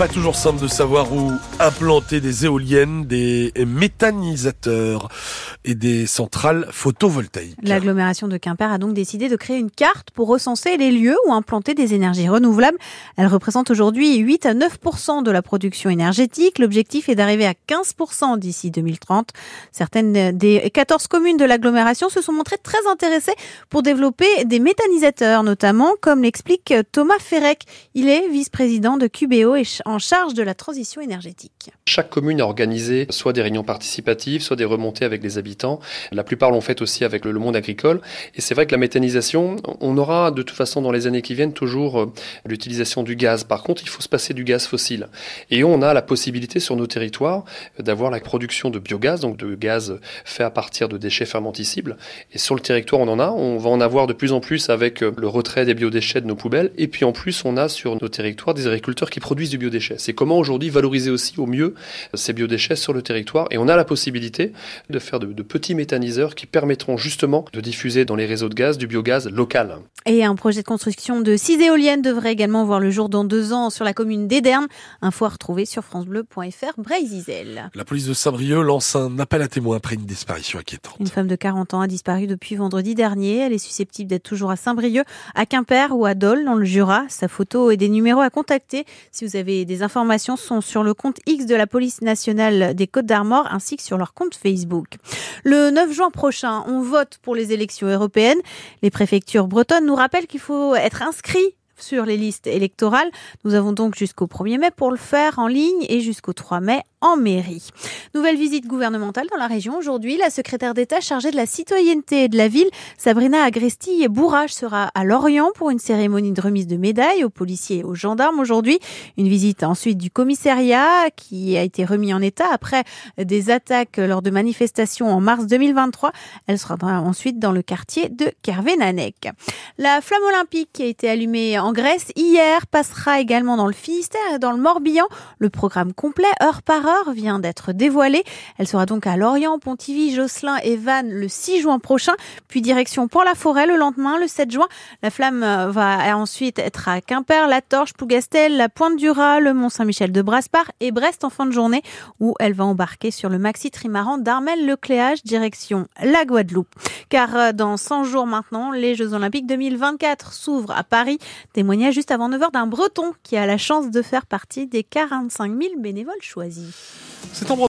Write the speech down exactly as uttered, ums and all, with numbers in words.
Pas toujours simple de savoir où implanter des éoliennes, des méthanisateurs et des centrales photovoltaïques. L'agglomération de Quimper a donc décidé de créer une carte pour recenser les lieux où implanter des énergies renouvelables. Elle représente aujourd'hui huit à neuf pour cent de la production énergétique. L'objectif est d'arriver à quinze pour cent d'ici deux mille trente. Certaines des quatorze communes de l'agglomération se sont montrées très intéressées pour développer des méthanisateurs, notamment, comme l'explique Thomas Ferrec. Il est vice-président de Q B O et en charge de la transition énergétique. Chaque commune a organisé soit des réunions participatives, soit des remontées avec les habitants. La plupart l'ont fait aussi avec le monde agricole. Et c'est vrai que la méthanisation, on aura de toute façon dans les années qui viennent toujours l'utilisation du gaz. Par contre, il faut se passer du gaz fossile. Et on a la possibilité sur nos territoires d'avoir la production de biogaz, donc de gaz fait à partir de déchets fermentescibles. Et sur le territoire, on en a. On va en avoir de plus en plus avec le retrait des biodéchets de nos poubelles. Et puis en plus, on a sur nos territoires des agriculteurs qui produisent du biodéchet. C'est comment aujourd'hui valoriser aussi au mieux ces biodéchets sur le territoire. Et on a la possibilité de faire de, de petits méthaniseurs qui permettront justement de diffuser dans les réseaux de gaz du biogaz local. Et un projet de construction de six éoliennes devrait également voir le jour dans deux ans sur la commune d'Edern. Info à retrouver sur francebleu point fr Brésil. La police de Saint-Brieuc lance un appel à témoins après une disparition inquiétante. Une femme de quarante ans a disparu depuis vendredi dernier. Elle est susceptible d'être toujours à Saint-Brieuc, à Quimper ou à Dole dans le Jura. Sa photo et des numéros à contacter si vous avez des informations sont sur le compte X de la police nationale des Côtes-d'Armor ainsi que sur leur compte Facebook. Le neuf juin prochain, on vote pour les élections européennes. Les préfectures bretonnes nous rappellent qu'il faut être inscrit sur les listes électorales. Nous avons donc jusqu'au premier mai pour le faire en ligne et jusqu'au trois mai en mairie. Nouvelle visite gouvernementale dans la région aujourd'hui. La secrétaire d'État chargée de la citoyenneté et de la ville, Sabrina Agresti-Bourrage, sera à Lorient pour une cérémonie de remise de médailles aux policiers et aux gendarmes aujourd'hui. Une visite ensuite du commissariat qui a été remis en état après des attaques lors de manifestations en mars deux mille vingt-trois. Elle sera ensuite dans le quartier de Kervénanec. La flamme olympique qui a été allumée en Grèce hier passera également dans le Finistère et dans le Morbihan. Le programme complet, heure par heure, vient d'être dévoilée. Elle sera donc à Lorient, Pontivy, Josselin et Vannes le six juin prochain, puis direction Port-la-Forêt le lendemain, le sept juin. La flamme va ensuite être à Quimper, La Torche, Plougastel, la Pointe-du-Raz, le Mont-Saint-Michel de Brasparts et Brest en fin de journée, où elle va embarquer sur le maxi trimaran d'Armel-le-Cléage, direction la Guadeloupe. Car dans cent jours maintenant, les Jeux Olympiques deux mille vingt-quatre s'ouvrent à Paris. Témoignage juste avant neuf heures d'un Breton qui a la chance de faire partie des quarante-cinq mille bénévoles choisis. C'est en